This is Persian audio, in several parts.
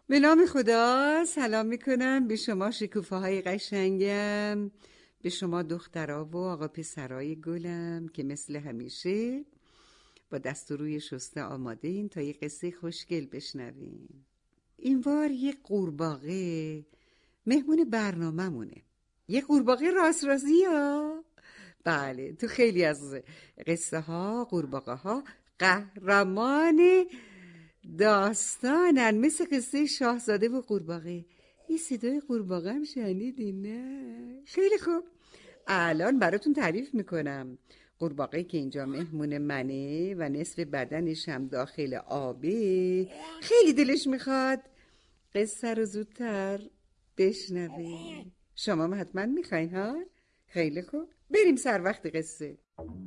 به نام خدا سلام میکنم به شما شکوفه های قشنگم، به شما دخترها و آقا پسرای گلم که مثل همیشه با دست و روی شسته آماده این تا یه قصه خوشگل بشنویم. این بار یه قورباغه مهمون برنامه‌مونه. یه قورباغه رازی ها. بله، تو خیلی از قصه ها قورباغه ها قهرمان داستانن، مثل قصه شاهزاده و قورباغه. یه صدای قورباغه هم شنیدین نه؟ خیلی خوب، الان براتون تعریف میکنم. قورباغه که اینجا مهمون منه و نصف بدنش هم داخل آبه، خیلی دلش میخواد قصه رو زودتر بشنوه. شما هم حتما میخواین ها؟ خیلی خوب، بریم سر وقت قصه.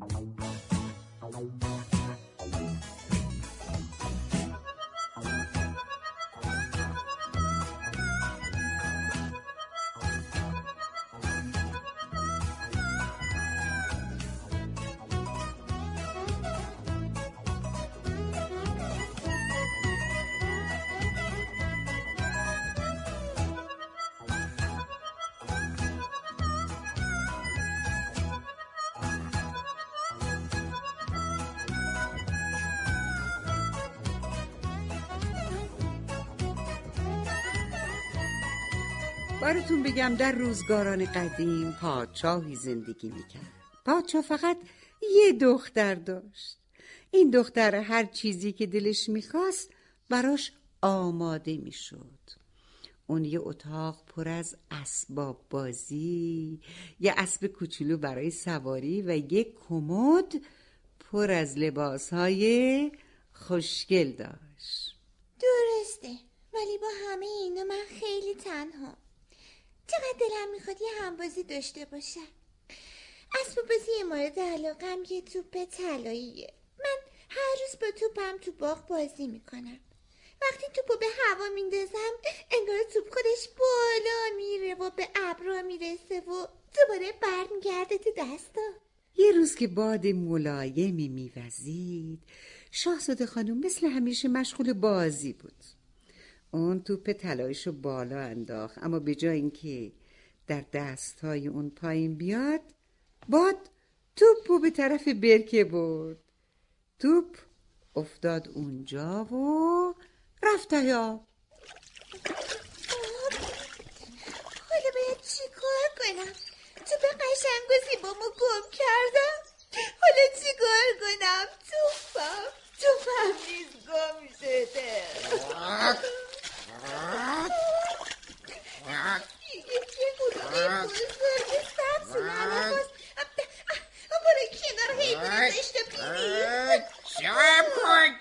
براتون بگم در روزگاران قدیم پادشاهی زندگی میکرد. پادشاه فقط یه دختر داشت. این دختر هر چیزی که دلش میخواست براش آماده میشد. اون یه اتاق پر از اسباب بازی، یه اسب کوچولو برای سواری و یه کمد پر از لباسهای خوشگل داشت. درسته، ولی با همه اینا من خیلی تنها. چقدر دلم میخواد یه همبازی داشته باشم. اسب بازی مورد علاقم یه توپ طلاییه. من هر روز با توپم تو باغ بازی میکنم. وقتی توپو به هوا میندازم انگار توپ خودش بالا میره و به ابرا میرسه و دوباره برمیگرده تو دستا. یه روز که باد ملایمی میوزید، شاهزاده خانم مثل همیشه مشغول بازی بود. اون توپ طلاییشو بالا انداخت، اما به جای اینکه در دستهای اون پایین بیاد، باد توپو به طرف برکه برد. توپ افتاد اونجا و رفت ته آب. حالا باید چی کار کنم؟ توپ قشنگ و زیبامو گم کردم. حالا چی کار کنم؟ توپم نیز گم شده. یه گلوله بزرگ سبز لباس. برو کنار حیوان زشت و بینی. سب کن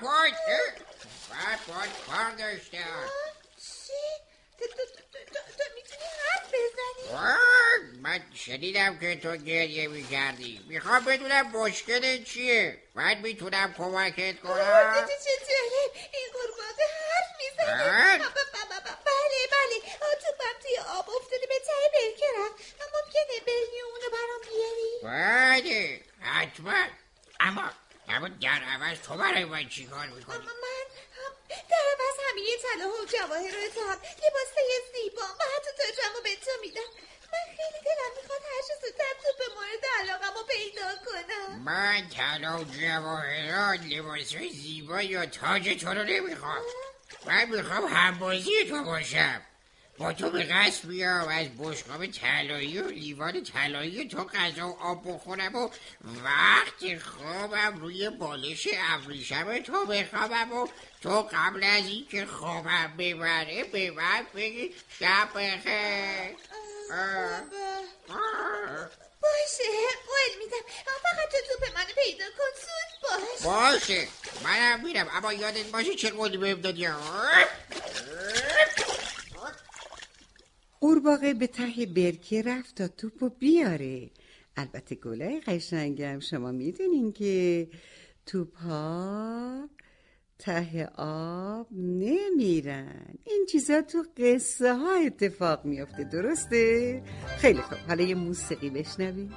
کار داشتم. چی؟ تو میتونی حرف بزنی؟ من شنیدم که تو گریه میکردی. میخوام بدونم مشکل چیه. من میتونم کمکت کنم. چطوره؟ این قورباغه حرف میزنه. بله توپم توی آب افتاده به ته برکه رفت. ممکنه برنی اونو برام بیاری؟ بله حتما. اما در عوض تو برای من چی کار میکنی؟ من در عوض همه طلا و جواهراتم، لباسای زیبا و حتی تاجمو به تو میدم. من خیلی دلم میخواد هر چه زودتر توپ مورد علاقمو پیدا کنم. من طلا و جواهرات، لباسای زیبا یا تاج تو رو نمیخوام. من میخوام همبازی تو باشم. با تو به قصد بیام، از بشقاب طلایی و لیوان طلایی تو غذا و آب بخورم و وقت خوابم روی بالش ابریشم تو بخوابم و تو قبل از اینکه خوابم ببره به من بگی شب بخیر. باشه، قول میدم. فقط تو توپ منو پیدا کن، زود باشه منم میرم، اما یادت باشه چه قولی بهم دادی. قورباغه به ته برکه رفت تا توپو بیاره. البته گلای قشنگم، شما میدونین که توپ‌ها ته آب نمیرن. این چیزا تو قصه ها اتفاق میفته، درسته؟ خیلی خوب، حالا یه موسیقی بشنویم.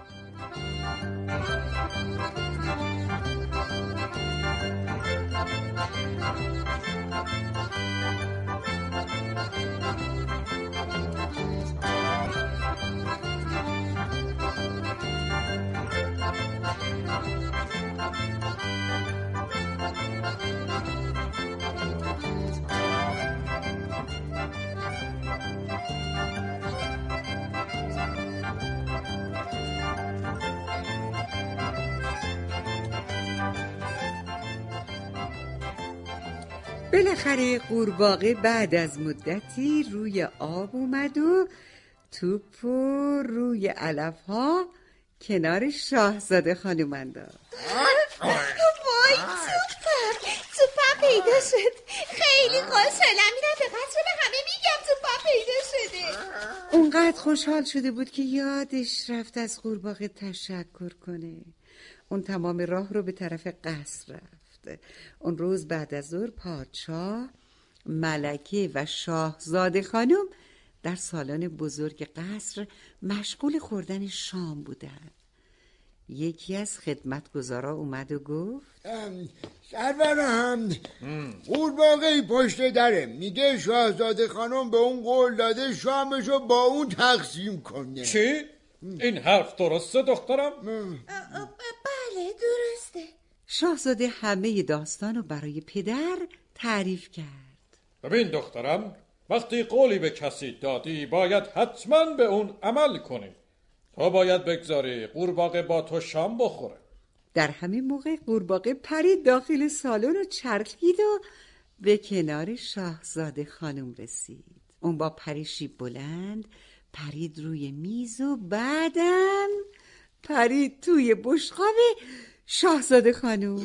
بالاخره قورباغه بعد از مدتی روی آب اومد و توپ و روی علف‌ها کنار شاهزاده خانم انداخت. وای توپم پیدا شد. خیلی خوشحالم. میرم به قصر به همه میگم توپم پیدا شده. اونقدر خوشحال شده بود که یادش رفت از قورباغه تشکر کنه. اون تمام راه رو به طرف قصر رفت. اون روز بعد از ظهر پادشاه، ملکه و شاهزاده خانم در سالن بزرگ قصر مشغول خوردن شام بودن. یکی از خدمتگزارا اومد و گفت سرورم قورباغه پشت دره، میگه شاهزاده خانم به اون قول داده شامشو با اون تقسیم کنه. چی؟ این حرف درسته دخترم؟ بله درسته. شاهزاده همه داستانو برای پدر تعریف کرد. ببین دخترم، وقتی قولی به کسی دادی باید حتما به اون عمل کنی. تو باید بگذاری قورباغه با تو شام بخوره. در همین موقع قورباغه پرید داخل سالن و چرخید و به کنار شاهزاده خانم رسید. اون با پریشی بلند پرید روی میز و بعدم پرید توی بشقاب شاهزاده خانم.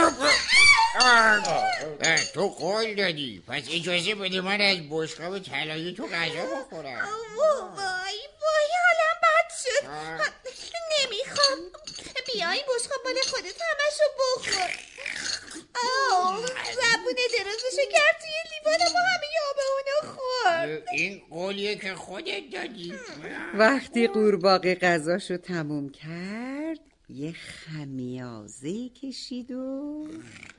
تو قول دادی، پس اجازه بده من از بشقاب طلایی تو غذا بخورم. وای حالم بد شد. نمیخوام. بیا این بشقاب مال خودت، همشو بخور. زبون درازشو کرد توی لیوان و همه آب اونو خورد. این قولیه که خودت دادی. وقتی قورباغه غذاشو تموم کرد یه خمیازه کشید و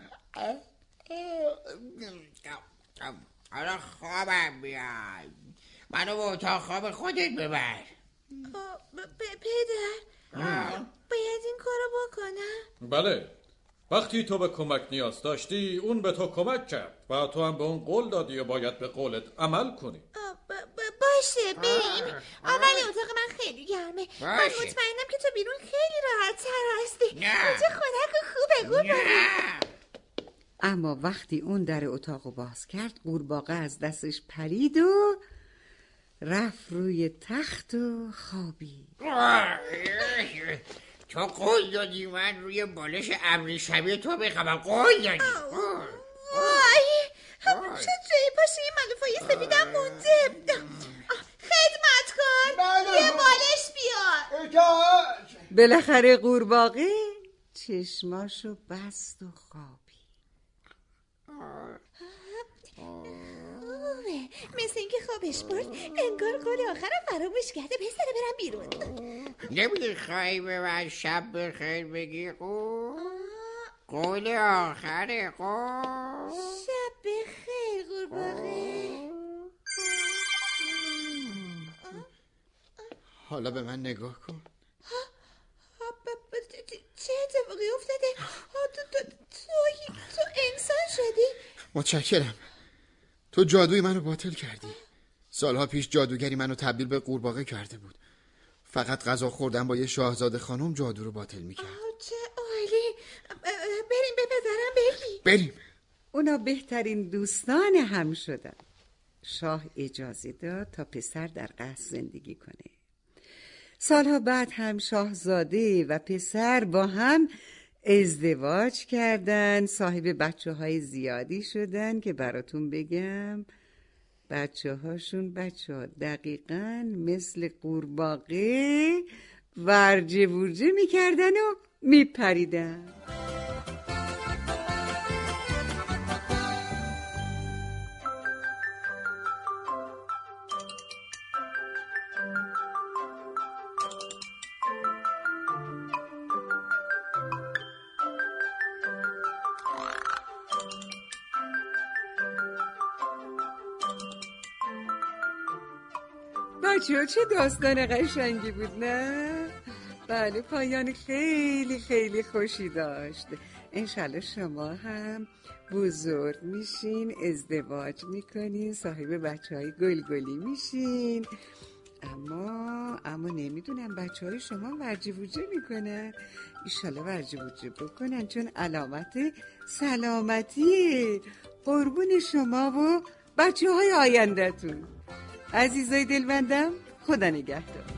حالا خوابم بیاد، منو به اتاق خواب خودت ببر. پدر باید این کارو بکنم؟ بله، وقتی تو به کمک نیاز داشتی اون به تو کمک کرد و تو هم به اون قول دادی و باید به قولت عمل کنی. باشه بریم. اول اتاق من خیلی گرمه. من مطمئنم که تو بیرون خیلی راحت تر هستی. اونجا خنک و خوبه قورباغه. اما وقتی اون در اتاقو باز کرد قورباغه از دستش پرید و رفت روی تخت و خوابید. تو قول دادی من روی بالش ابریشمی تو بخوابم. قول دادی. وای چه جایی باشه این ملوفای سفیدم مونده. خدمتکار یه بالش بیار. بالاخره قورباغه چشماشو بست و خوابید. مثل اینکه خوابش برد. انگار قول آخرم فراموش کرده. بذاره برم بیرون. نمیخوای به من شب بخیر بگی؟ قول آخره. شب بخیر قورباغه. حالا به من نگاه کن. چه اتفاقی افتاده؟ تو انسان شدی؟ متشکرم. تو جادوی منو باطل کردی. سالها پیش جادوگری منو تبدیل به قورباغه کرده بود. فقط غذا خوردن با یه شاهزاده خانم جادو رو باطل میکرد. چه عالی. بریم به پدرم بگی. بریم. اونا بهترین دوستان هم شدن. شاه اجازه داد تا پسر در قصر زندگی کنه. سالها بعد هم شاهزاده و پسر با هم ازدواج کردن. صاحب بچه‌های زیادی شدن که براتون بگم. بچه‌هاشون بچه‌ها دقیقاً مثل قورباغه ورجه ورجه می‌کردن و می‌پریدن. بچه‌ها چه داستان قشنگی بود نه؟ بله پایان خیلی خیلی خوشی داشت. انشالله شما هم بزرگ میشین، ازدواج میکنین، صاحب بچه‌های گلگلی میشین. اما نمیدونم بچه های شما ورجی ووجه میکنن. ایشالا ورجی ووجه بکنن، چون علامت سلامتی. قربون شما و بچه های آینده‌تون. عزیزای دلبندم، خدا نگهدار.